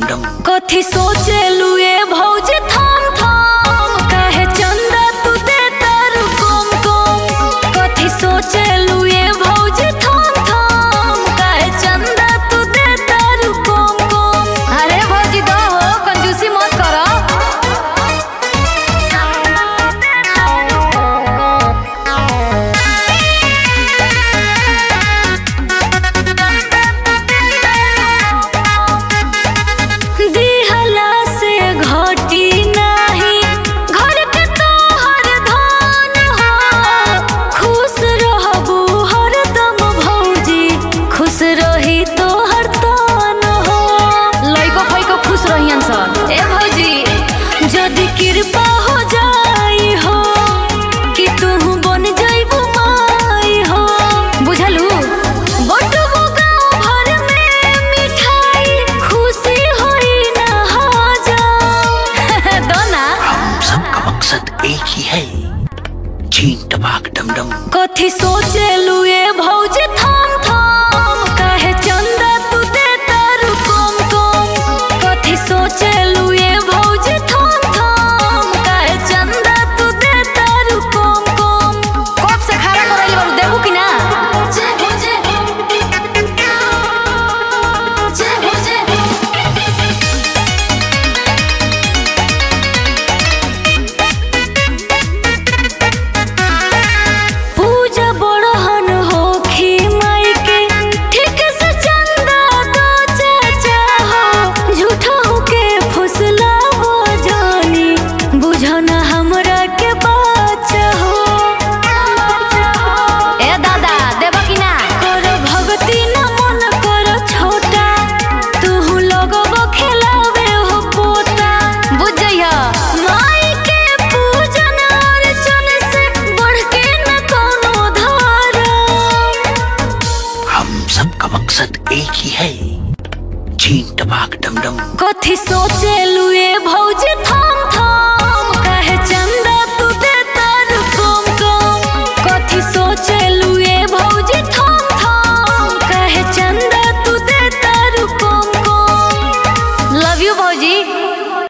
Dumdum. कथी सोचे लुए भौज थाम थाम, काहे चंदा तू दे तारू कम कम। कथी सोचे लुए भौज थाम थाम, काहे चंदा तू दे तारू कम कम। अरे भौजी दो हो, कंजूसी मत करो। दिहला से घटी नहीं घर के तोहर धान हो। खुश रहबू हरदम भौजी, खुश रही तोहर तान हो। लइको फइको खुश रहियन सन। ए भौजी जदि कृपा हो जाई हो कि तू बन जाइबू माई हो, बुझलू। बटबू गाँव भर में मिठाई, खुशी होई ना हजार। दो ना। हम सबका मकसद एक ही है, चीन टपाक डमडम। कथी सोचे लुए भौज थाम थाम, काहे चंदा तू दे तारू कम कम। कथी सोचे लुए भौज थाम थाम, काहे चंदा तू दे तारू कम कम। कब से खारा करैली बारू, देबू कि ना। पूजा बड़हन होखी माई के, ठीक से चंदा दो चाचा हो। झूठा होके फुसलावो जानी, बुझो ना हमरा के बाचा हो। ए दादा देबा कि ना। कर भगती न मन कर छोटा, तू लगबो खेलावे हो पोता। बुझ जइह माई के पूजन अर्चन से बढ़ के न कोनो धर्म। हम सबका मकसद एक ही है, चीन टपाक डमडम। कथी सोचे लुए भौज था